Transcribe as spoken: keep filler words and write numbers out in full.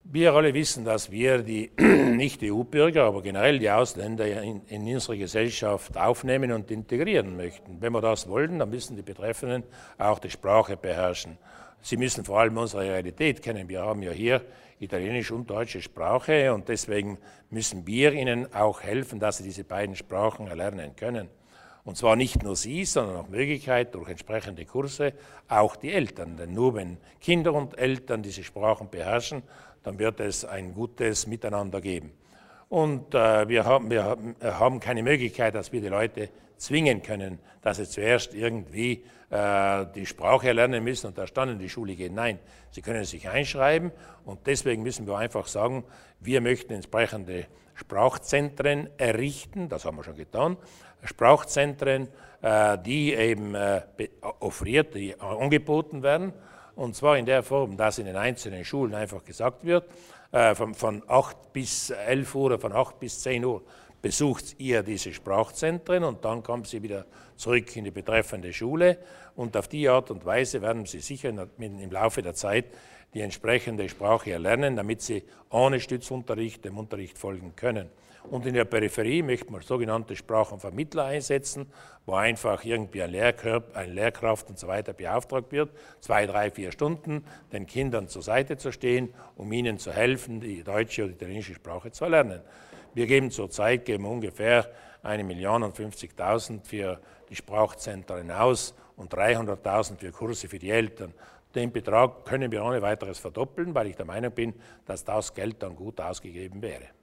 Wir alle wissen, dass wir die Nicht-E U-Bürger, aber generell die Ausländer in, in unsere Gesellschaft aufnehmen und integrieren möchten. Wenn wir das wollen, dann müssen die Betreffenden auch die Sprache beherrschen. Sie müssen vor allem unsere Realität kennen. Wir haben ja hier italienische und deutsche Sprache und deswegen müssen wir ihnen auch helfen, dass sie diese beiden Sprachen erlernen können. Und zwar nicht nur sie, sondern auch Möglichkeit durch entsprechende Kurse auch die Eltern. Denn nur wenn Kinder und Eltern diese Sprachen beherrschen, dann wird es ein gutes Miteinander geben. Und äh, wir, haben, wir haben keine Möglichkeit, dass wir die Leute zwingen können, dass sie zuerst irgendwie äh, die Sprache erlernen müssen und erst dann in die Schule gehen. Nein, sie können sich einschreiben und deswegen müssen wir einfach sagen, wir möchten entsprechende Sprachzentren errichten, das haben wir schon getan, Sprachzentren, äh, die eben äh, offeriert, die angeboten werden. Und zwar in der Form, dass in den einzelnen Schulen einfach gesagt wird, äh, von, von acht bis elf Uhr oder von acht bis zehn Uhr besucht ihr diese Sprachzentren und dann kommen sie wieder zurück in die betreffende Schule. Und auf die Art und Weise werden sie sicher im Laufe der Zeit die entsprechende Sprache erlernen, damit sie ohne Stützunterricht dem Unterricht folgen können. Und in der Peripherie möchte man sogenannte Sprachenvermittler einsetzen, wo einfach irgendwie ein Lehrkörper, eine Lehrkraft und so weiter beauftragt wird, zwei, drei, vier Stunden den Kindern zur Seite zu stehen, um ihnen zu helfen, die deutsche oder italienische Sprache zu erlernen. Wir geben zurzeit geben ungefähr eine Million und fünfzigtausend für die Sprachzentren aus und dreihunderttausend für Kurse für die Eltern. Den Betrag können wir ohne weiteres verdoppeln, weil ich der Meinung bin, dass das Geld dann gut ausgegeben wäre.